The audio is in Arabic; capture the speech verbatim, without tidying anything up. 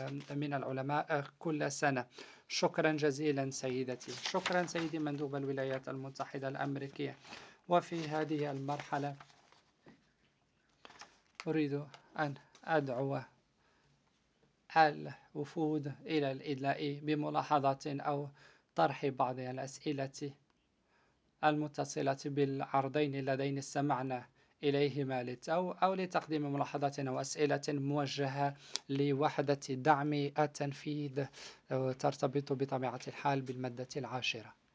من العلماء كل سنة. شكرا جزيلا سيدتي. شكرا سيدي مندوب الولايات المتحدة الأمريكية. وفي هذه المرحلة أريد أن أدعو الوفود إلى الإدلاء بملاحظات أو طرح بعض الأسئلة المتصلة بالعرضين اللذين استمعنا إليهما للتو، أو لتقديم ملاحظات أو أسئلة موجهة لوحدة دعم التنفيذ ترتبط بطبيعة الحال بالمادة العاشرة.